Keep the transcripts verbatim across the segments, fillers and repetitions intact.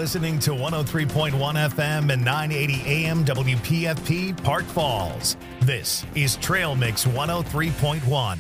listening to one oh three point one F M and nine eighty A M W P F P Park Falls. This is Trail Mix one oh three point one.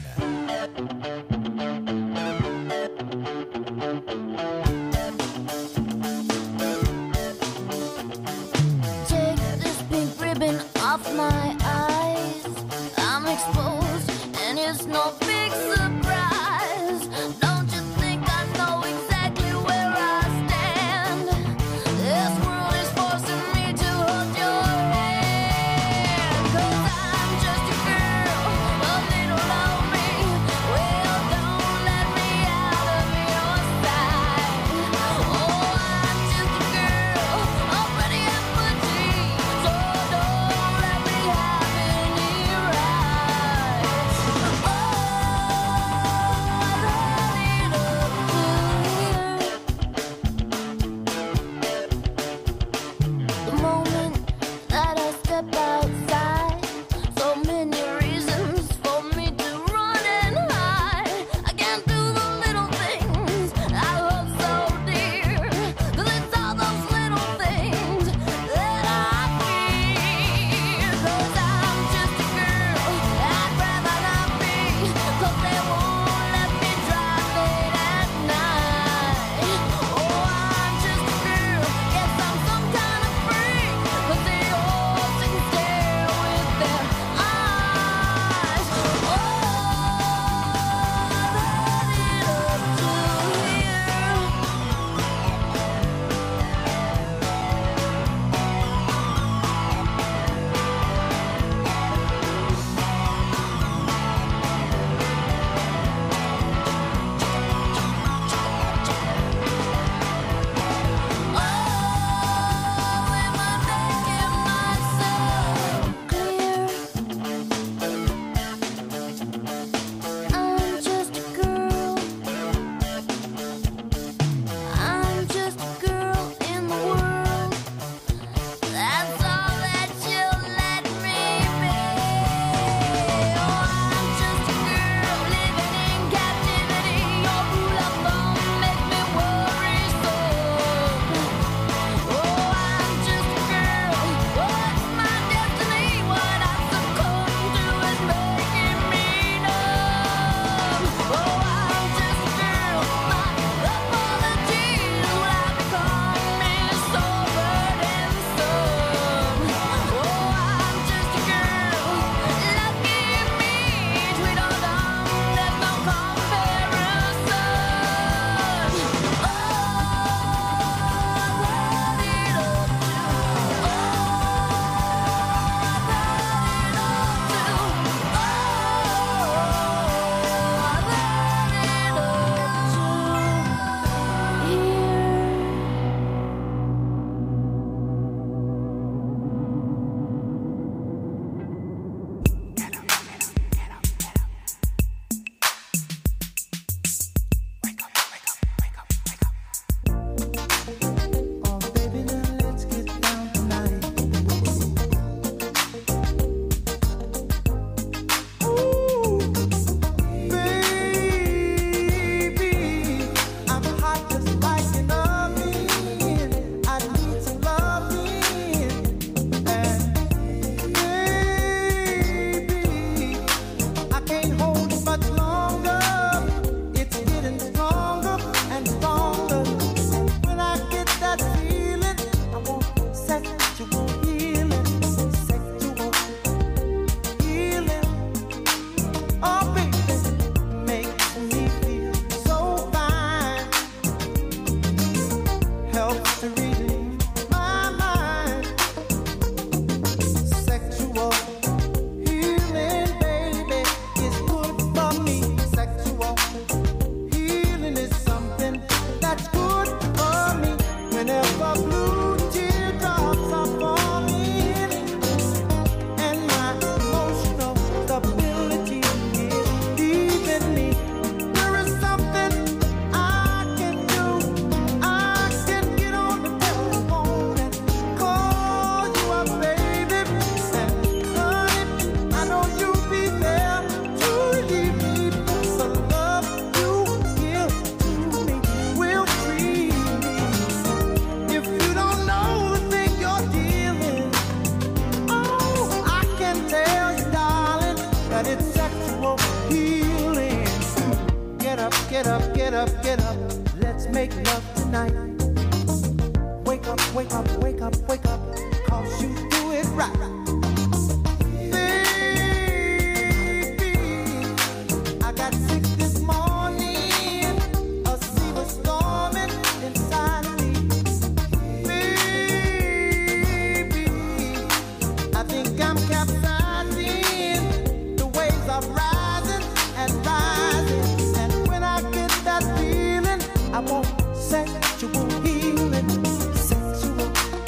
Take this pink ribbon off my eyes. I'm exposed and it's no big surprise. Don't you think I know exactly where I stand? This world is forcing me to hold your hand. 'Cause I'm just a girl, a little lonely. up, get up, let's make love tonight. Wake up, wake up, wake up, wake up, cause you do it right. Baby, I got sick this morning, a sea was storming inside of me. Baby, I think I'm capsizing, the waves are rising and rising, and when I get that feeling, I want sexual healing. Sexual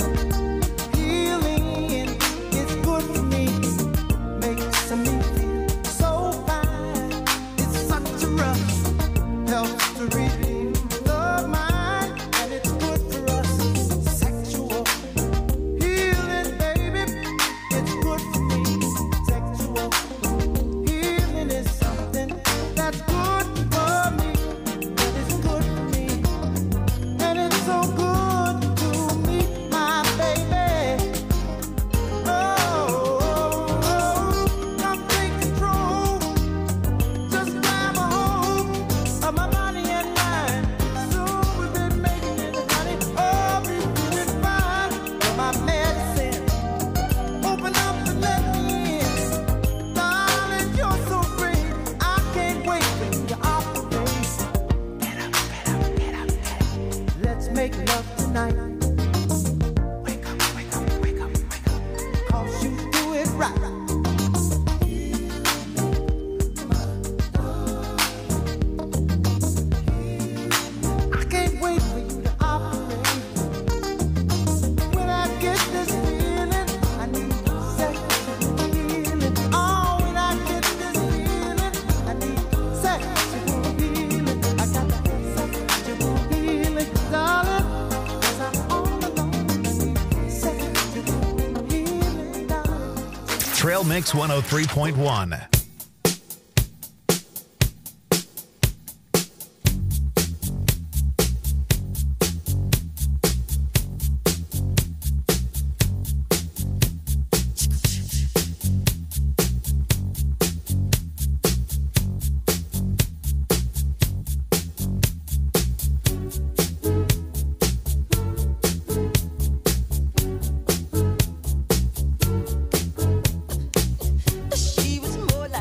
healing is good for me. Makes me feel so fine. It's such a rush. Helps to redeem the mind, and it's good for us. Sexual healing, baby, it's good for me. Sexual healing is something that's good for me, and it's good for me, and it's so good to me, my baby. Oh, come take control, just grab a hold of my body and mind. Soon we'll be making it, honey. Oh, be feeling fine. You're my medicine. Open up and let me in, darling. You're so free. I can't wait for you to operate. Get up, get up, get up, get up. Let's make love tonight. Wake up, wake up, wake up, wake up, cause you do it right. I can't wait for you to operate. When I get this feeling, I need sexual healing. Oh, when I get this feeling, I need sexual healing. I got that sexual healing, darling, 'cause I'm all alone. I need sexual healing, darling. Trail Mix one oh three point one. She was more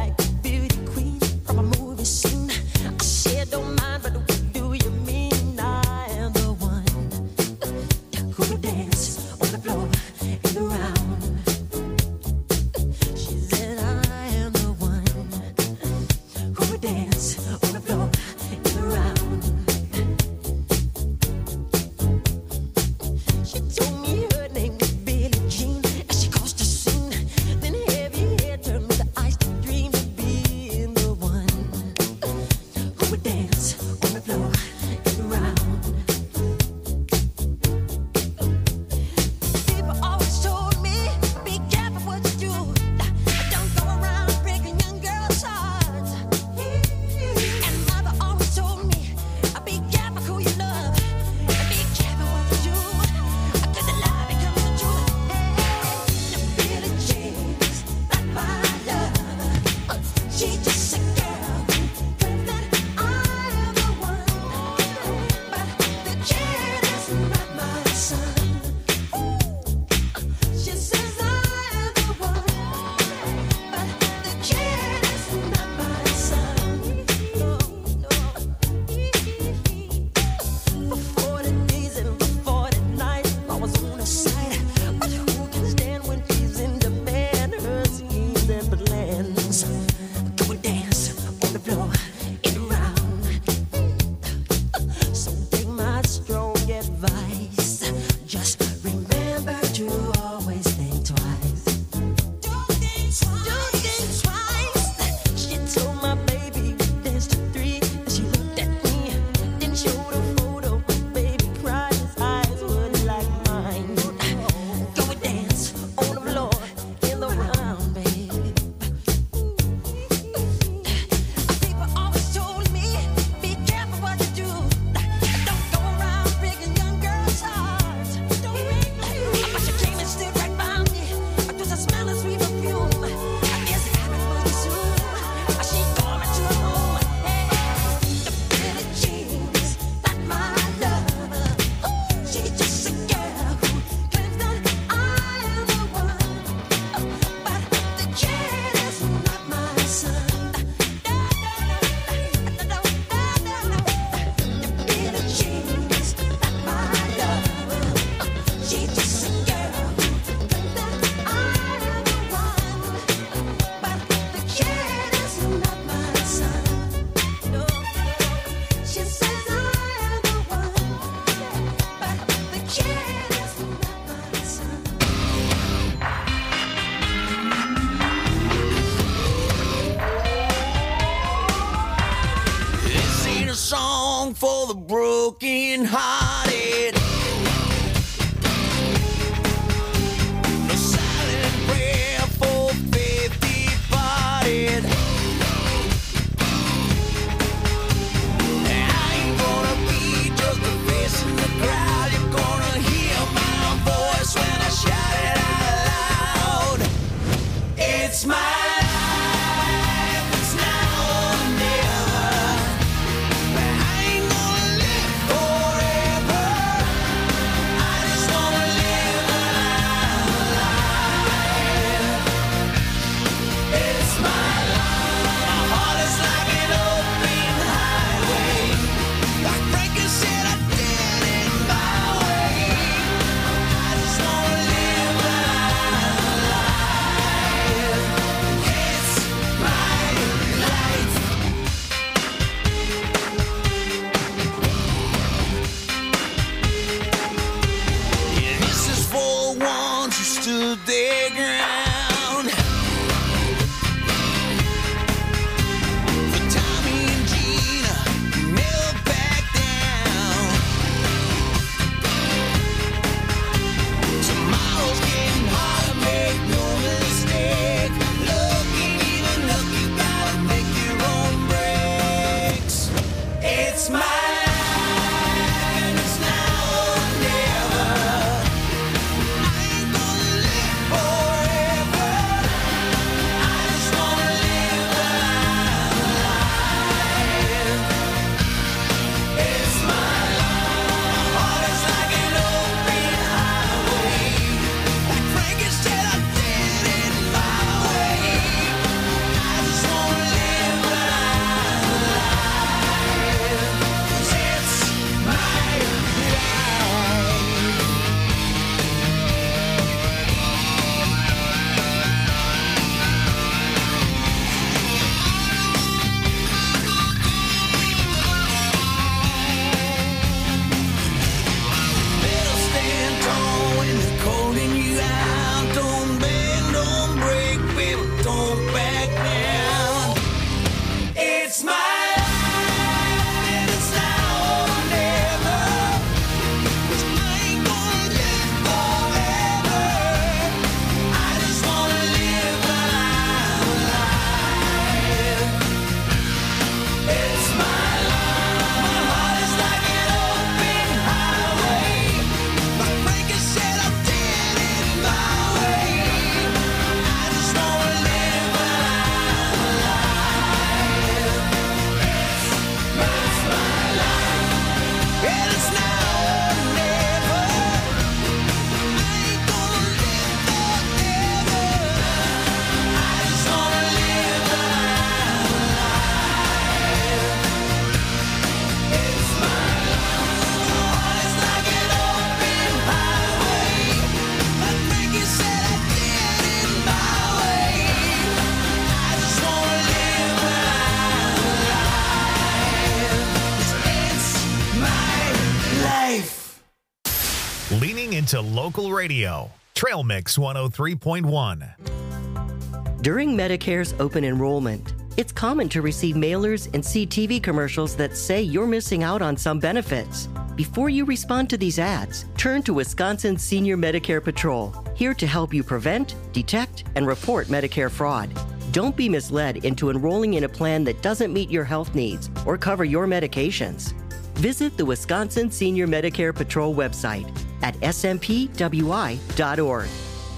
song for the broken hearted. No silent prayer for faith departed. I ain't gonna be just a face in the crowd. You're gonna hear my voice when I shout it out loud. It's my their ground. For Tommy and Gina, never back down. Tomorrow's getting harder, make no mistake. Looking even look, you gotta make your own breaks. It's my into local radio. Trail Mix one oh three point one. During Medicare's open enrollment, it's common to receive mailers and see T V commercials that say you're missing out on some benefits. Before you respond to these ads, turn to Wisconsin Senior Medicare Patrol, here to help you prevent, detect, and report Medicare fraud. Don't be misled into enrolling in a plan that doesn't meet your health needs or cover your medications. Visit the Wisconsin Senior Medicare Patrol website at s m p w i dot org.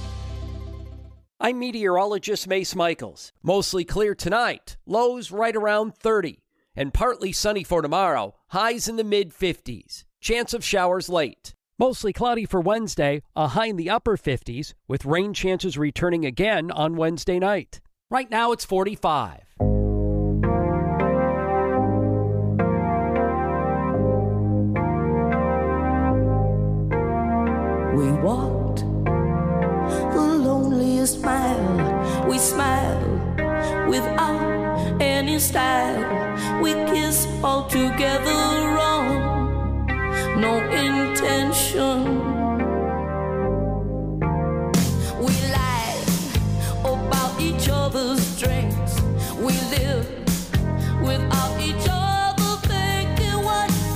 I'm meteorologist Mace Michaels. Mostly clear tonight, lows right around thirty, and partly sunny for tomorrow, highs in the mid fifties. Chance of showers late. Mostly cloudy for Wednesday, a high in the upper fifties, with rain chances returning again on Wednesday night. Right now it's forty-five. We walked the loneliest mile. We smiled without any style. We kissed all together wrong, no intention. We lied about each other's strengths. We lived without each other thinking what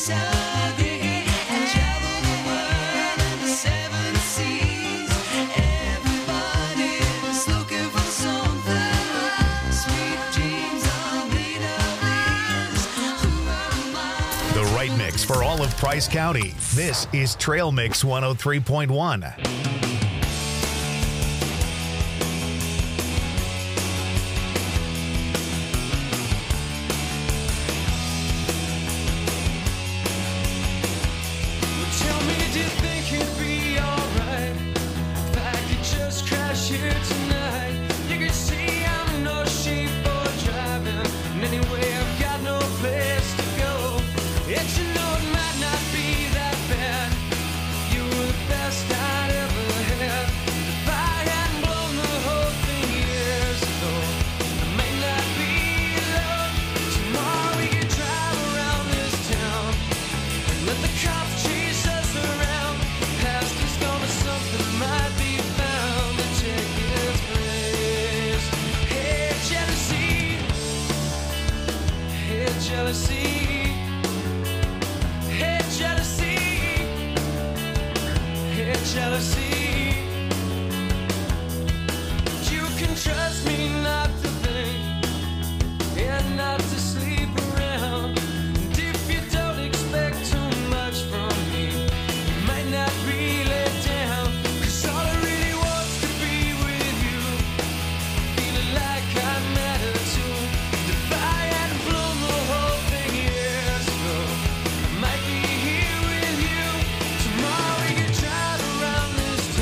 southern and travel the world and the seven seas. Everybody's looking for something. Sweet dreams are made of these. Who am I? The right mix for all of Price County. This is Trail Mix one oh three point one. Tell me, do you think it'd be alright if I could just crash here tonight? You can see I'm in no shape for driving, and anyway I've got no place to go. It's, you know, it might not be that bad. You were the best I'd ever had. If I hadn't blown the whole thing years ago, I may not be alone. Tomorrow we could drive around this town and let the cops chase us around. Past is gonna something might be found to take its place. Hey, jealousy. Hey, jealousy. Hey, jealousy. Hey, jealousy. You can trust me not to think and not to sleep around. And if you don't expect too much from me, you might not be let down. 'Cause all I really want's to be with you, feeling like I matter too. If I hadn't blown the whole thing years ago, I might be here with you. Tomorrow we could drive around this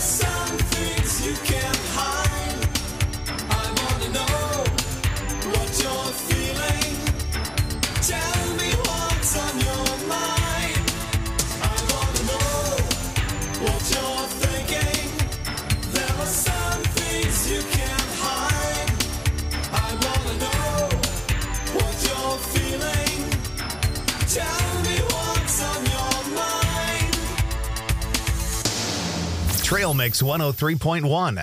some things you can't hide. I wanna know what you're feeling. Tell me what's on your mind. I wanna know what you're thinking. There are some things you can't hide. I wanna know what you're feeling. Tell me what's on your mind. Trail Mix one oh three point one.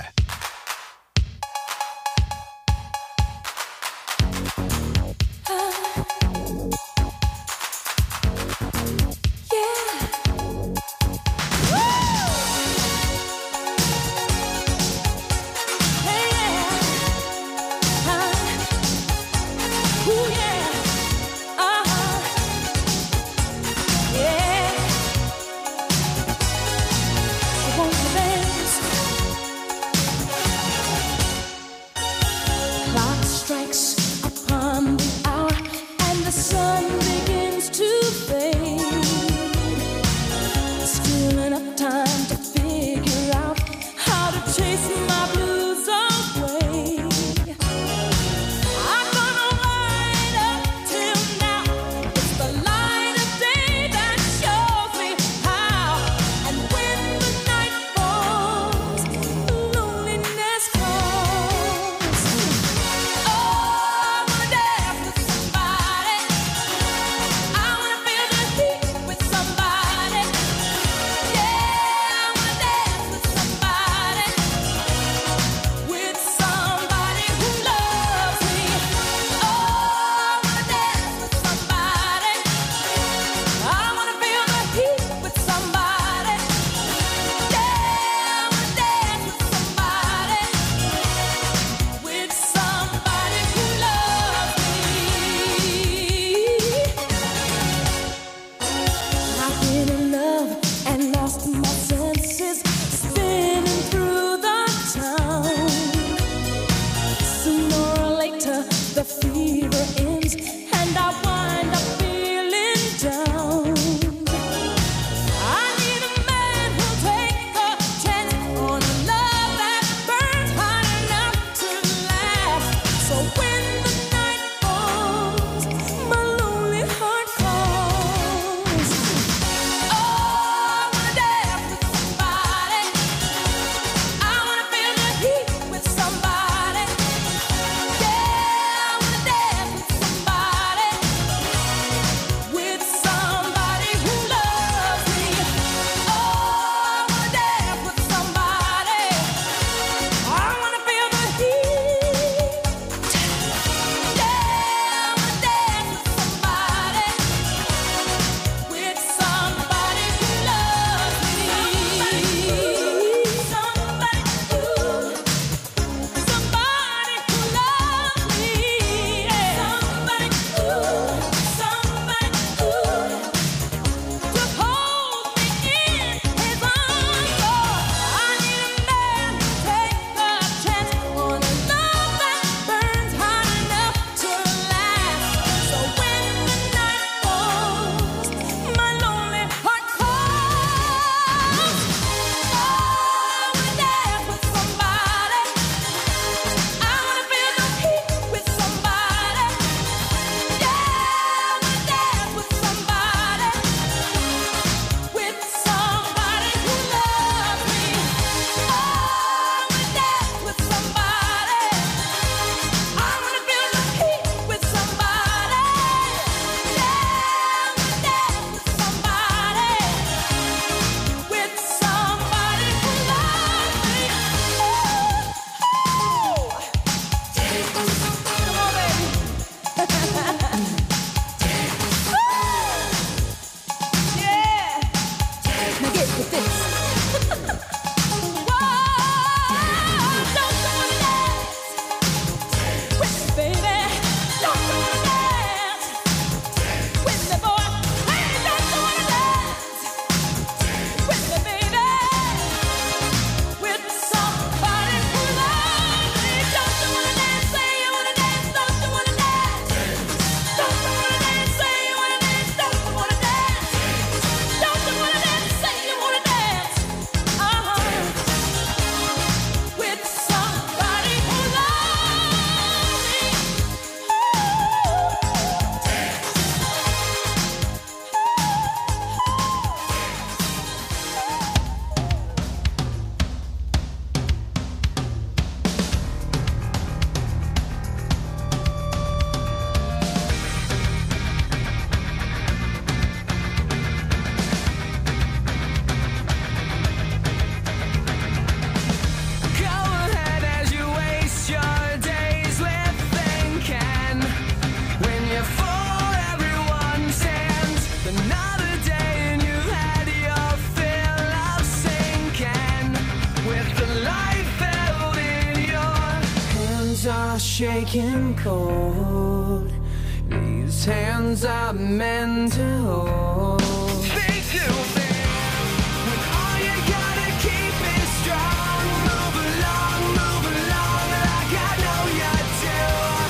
are shaking cold. These hands are meant to hold. They do, man. When all you gotta keep is strong. Move along, move along, like I know you do.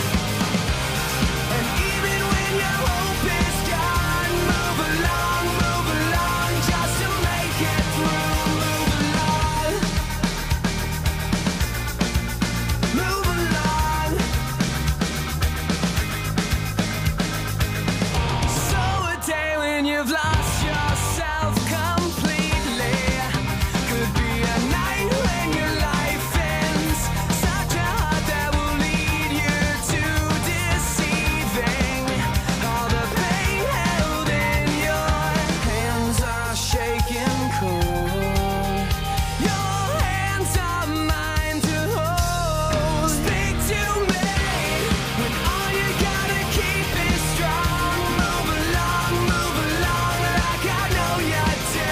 And even when your hope is gone, move along, move along, just to make it through. Move along, move along. So a day when you've lost yourself completely could be a night when your life ends. Such a heart that will lead you to deceiving. All the pain held in your hands are shaking cold. Your hands are mine to hold. Speak to me when all you gotta keep is strong. Move along, move along, like I know you do.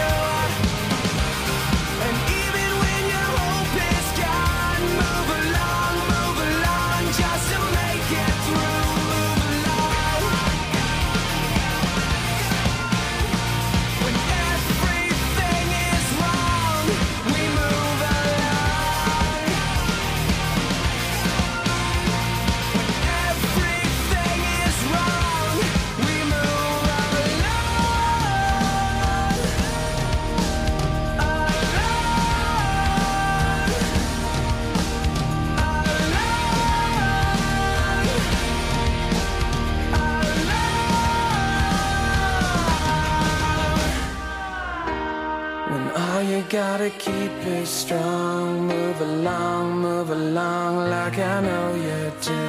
And even when your hope is gone, move along, move along, just to make it through. Move along. When everything is wrong, we move along. When everything is wrong, we move When all you gotta keep is strong, move along, move along, like I know you do.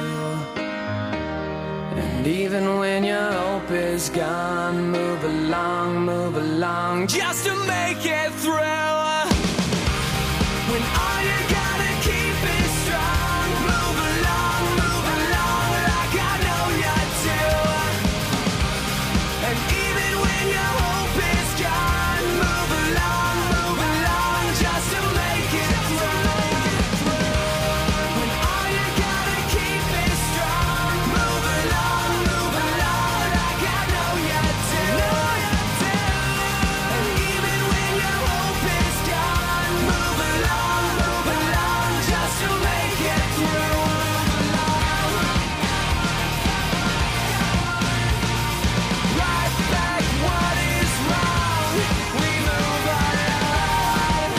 And even when your hope is gone, move along, move along, just to make it through. When all you gotta keep is strong, move along, move along, like I know you do. And even when your hope is gone, move along, move along, just to make it through. When all you gotta keep is strong, move along, move along, like I know you do. And even when your hope is gone, move along, move along, just to make it through. Move along. Right back what is wrong, we move along.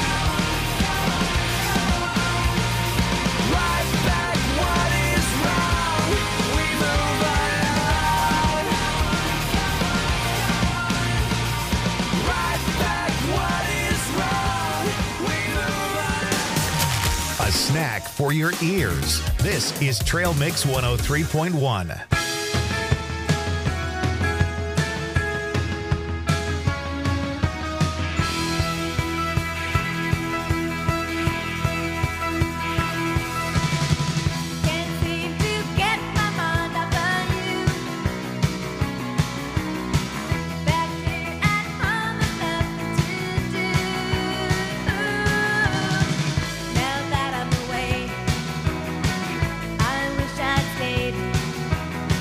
Right back what is wrong, we move along. Right back what is wrong, we move along. A snack for your ears. This is Trail Mix one oh three point one. Can't seem to get my mind off of you. Back here at home, nothing to do. Now that I'm away, I wish I'd stayed.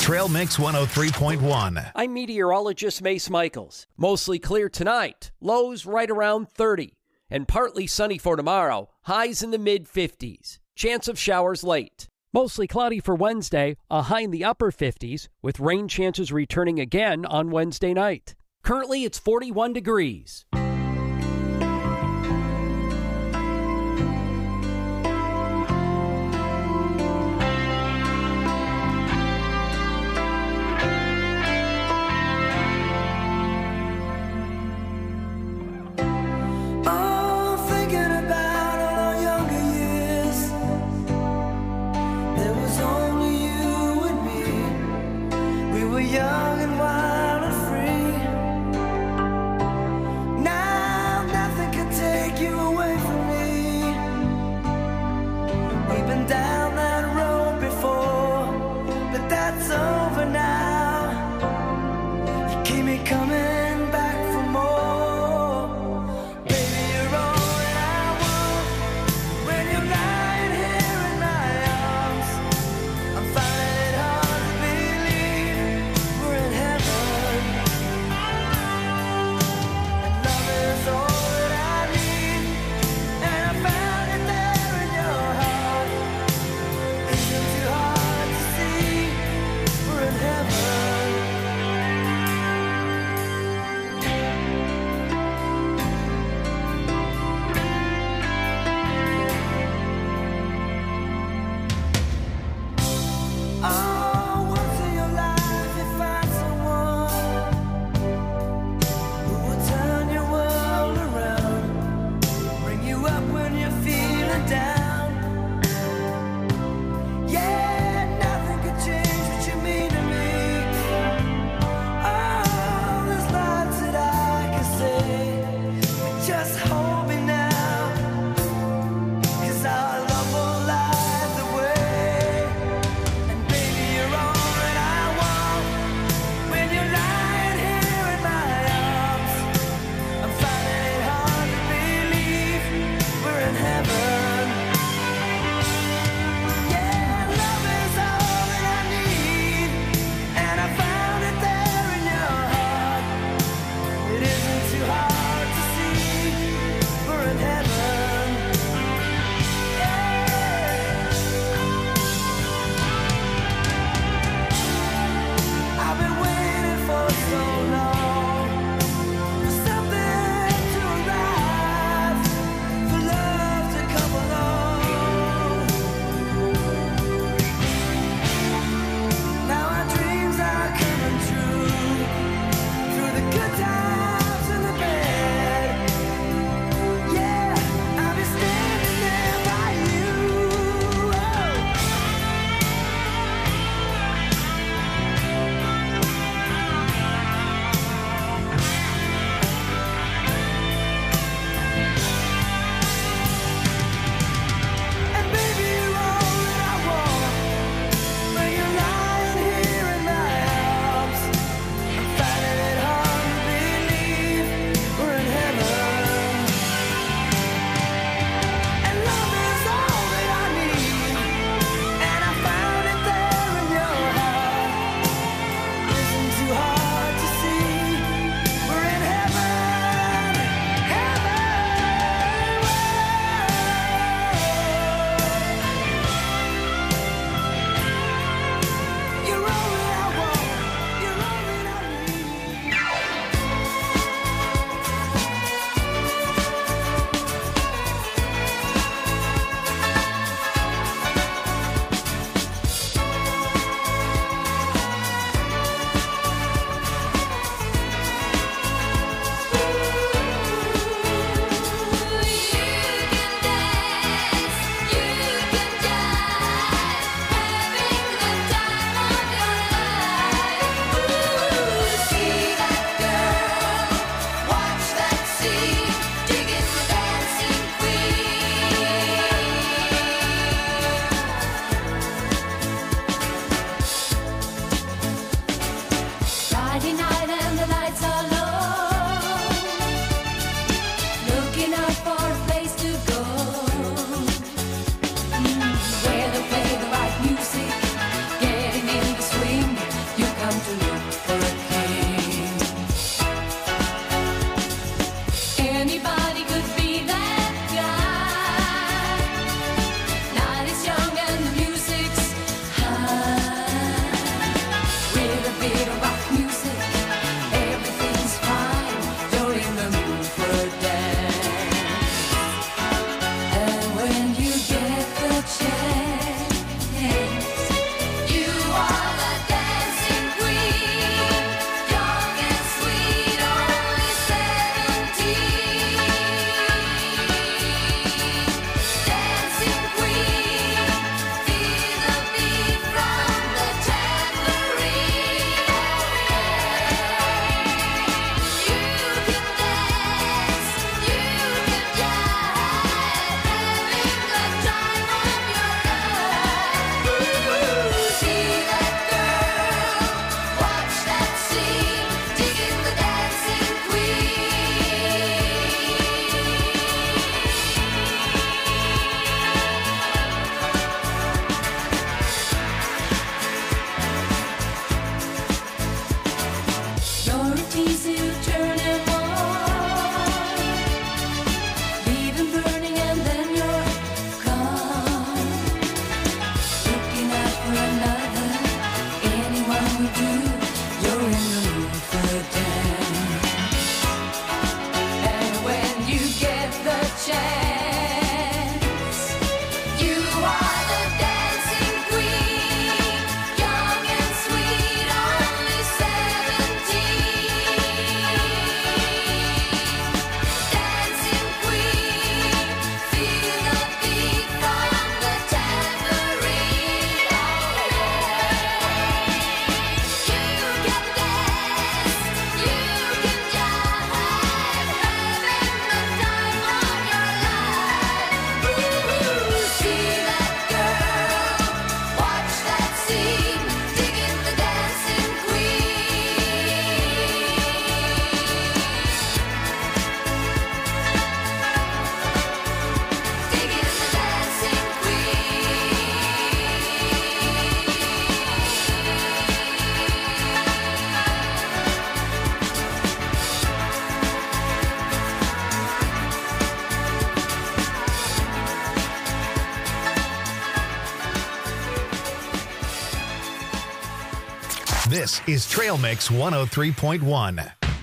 Trail Mix one oh three point one. I'm meteorologist Mace Michaels. Mostly clear tonight, lows right around thirty, and partly sunny for tomorrow, highs in the mid fifties. Chance of showers late. Mostly cloudy for Wednesday, a high in the upper fifties, with rain chances returning again on Wednesday night. Currently, it's forty-one degrees. Oh, thinking about all our younger years. There was only you and me. We were young and wild and free. Now nothing can take you away from me. We've been down that road before, but that's over now. You keep me coming back for more. Baby, you're all that I want. When you're lying here in my arms, I'm finding it hard to believe we're in This is Trail Mix one oh three point one.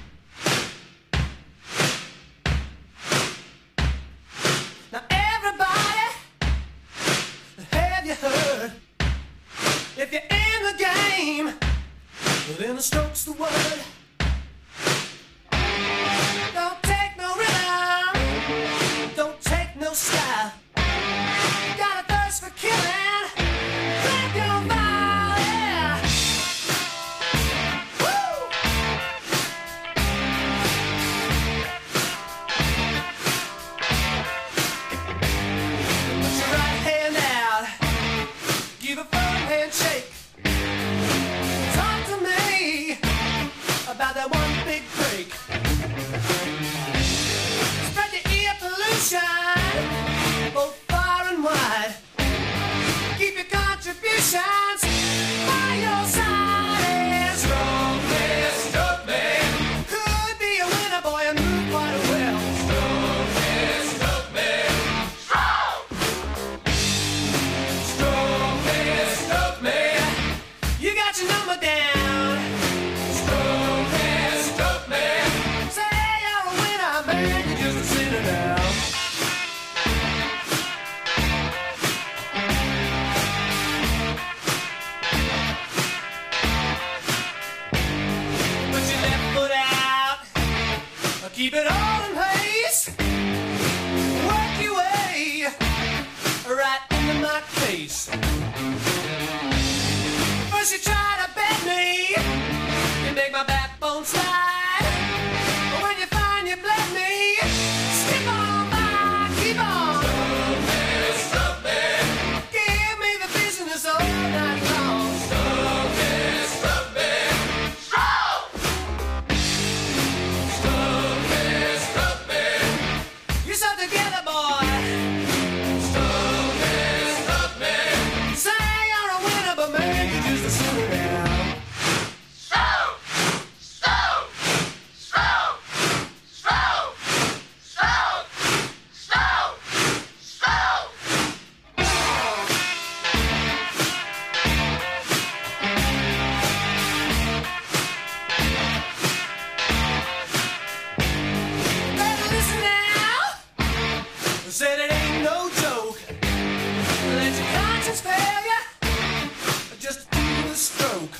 Now everybody, have you heard? If you're in the game, well, then the stroke's the word. Don't take no rhythm, don't take no style. Got a thirst for killing, grab your fire, yeah. Woo! Put your right hand out, give a firm handshake. Talk to me about that one big break. Spread your ear pollution both far and wide. Keep your contributions by your side. And strongest of men could be a winner, boy, and move quite well. Strongest of men. Strongest of men. You got your number down. Strongest of men. Say you're a winner, man, you're just a sinner now. Put your left foot out, keep it all in place. Work your way right into my face. First you try to bend me, you make my backbone slide. But when you find you bled me, skip on by, keep on. Stop it. Give me the business all night long. Stop it, stop it. Stop! Stop it, stop it. You're so together, boy. Stop it, stop it. Say you're a winner, but man, you're just a sinner now. Stop! Stop! Stop! Stop! Stop! Stop! Stop! Better listen now. Said it ain't no joke. Let your conscience fail you. Just do the stroke.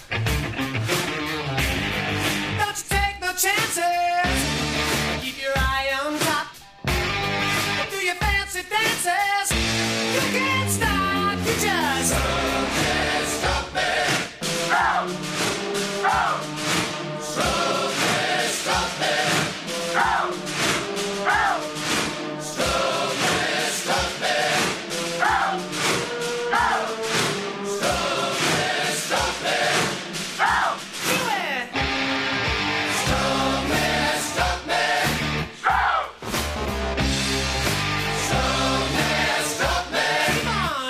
Don't you take no chances. Keep your eye on top. Do your fancy dances. You can't stop. You just stop it. Stop it. Stop. Stop. Stop it. Stop it. Stop. Stop. Stop it. Stop it. Stop. Stop. Stop it. Stop it. Stop. Do it. Stop it. Stop it. Stop. Stop it. Stop it. Come on.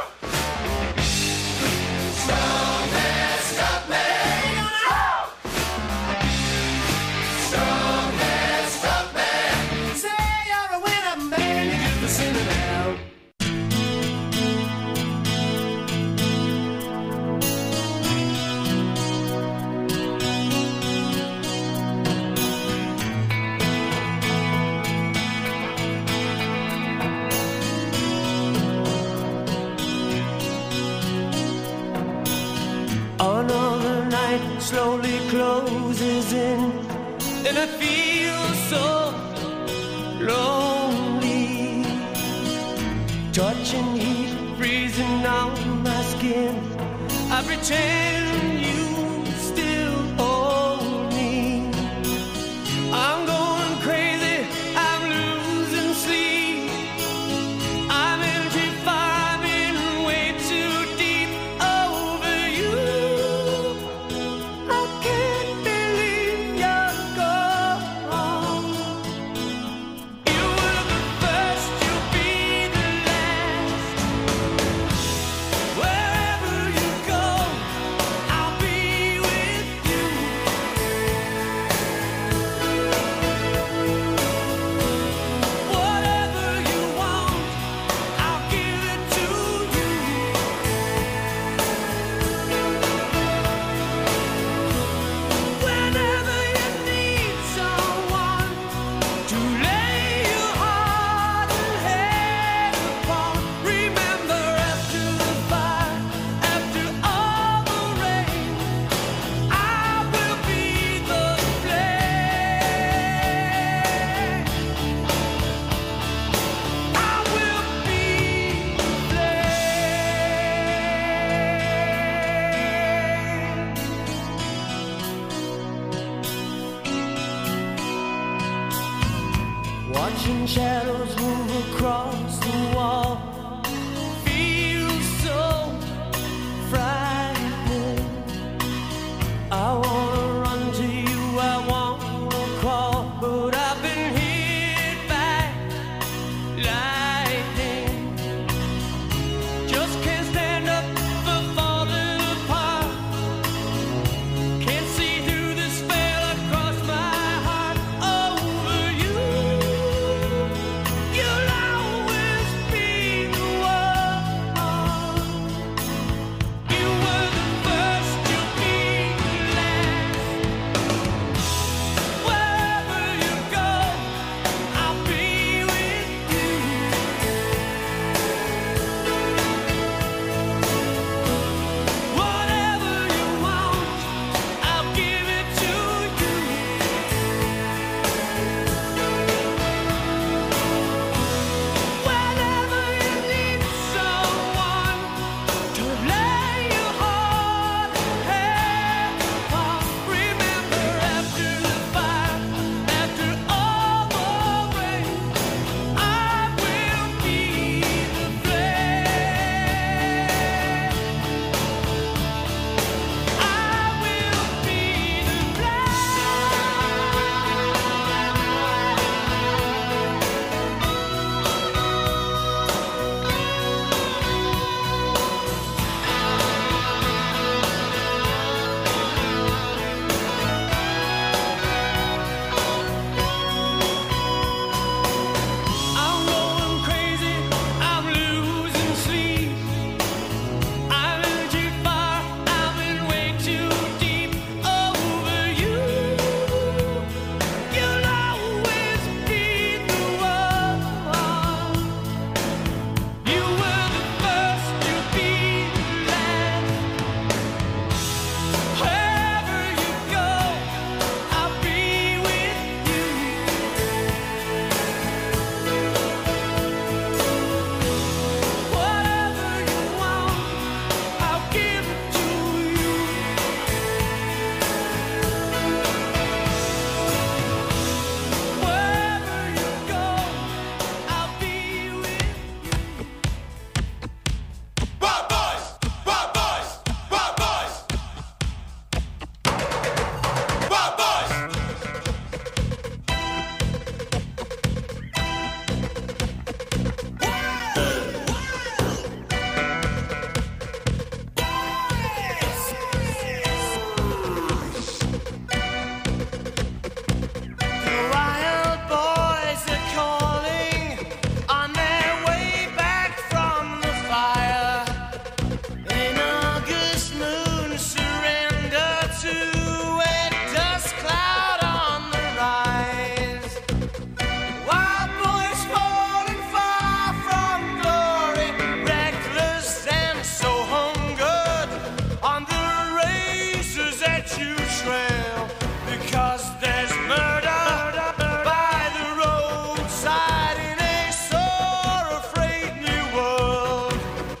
Stop it. Stop it. Stop. Stop it. Stop it. Say you're a winner, man. You're just a sinner now. Another night slowly closes in, and I feel so lonely. Touching heat freezing on my skin. I pretend you still hold me. I'm going crazy, I'm losing sleep. I'm in too far, I'm in way too deep over you. I can't believe you're gone. You were the first, you'll be the last. Wherever you go, I'll be watching shadows move across the wall. Feels so frightening. I wanna run to you, I wanna crawl, but I've been hit by lightning. Just can't stand up for falling apart. Can't see through the spell across my heart. Over you, you'll always be the one. You were the first, you'll be the last. Wherever you go, I'll be with you. Whatever you want, I'll give it to you. Whenever you need someone to lay your heart and head upon, remember after the fire, after all the rain, I will be the flame. I will be the I'm going crazy, I'm losing sleep. I'm in too far, I'm in way too deep. Over you, you'll always be the one. You were the first, you'll be the last. Wherever you go, I'll be with you. Whatever you want, I'll give it to you. Wherever you go, I'll be with you. Wild boys, wild boys, wild boys. Wild boys. The wild boys are calling on their way back from the fire. An August moon surrender to a dust cloud on the rise. Wild boys falling far from glory, reckless and so hungered on the razors that you trail. Because there's murder by the roadside in a sore afraid new world.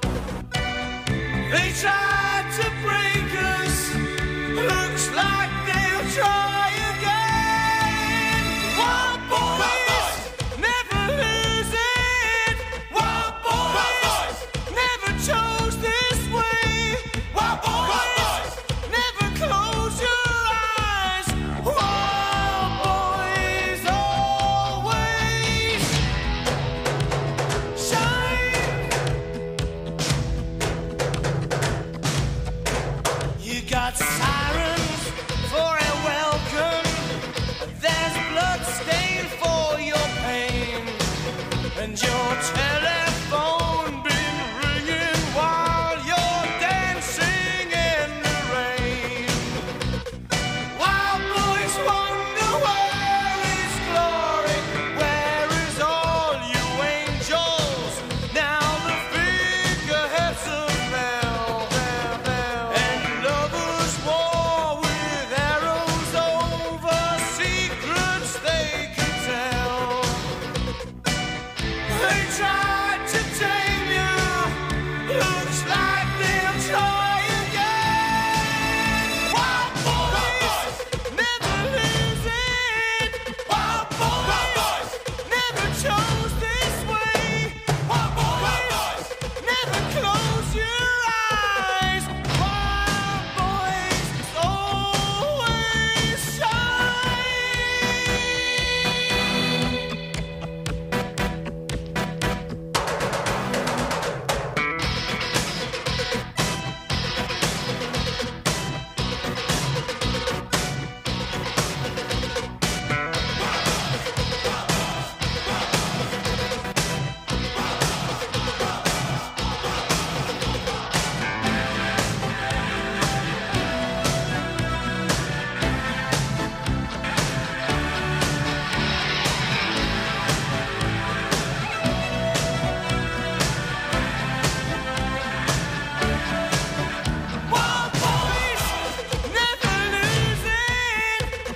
They tried to break us, looks like they'll try again. Wild boys, never lose it. Wild boys, never chose this way. Wild boys, never close your eyes. Wild boys always shine. You got sirens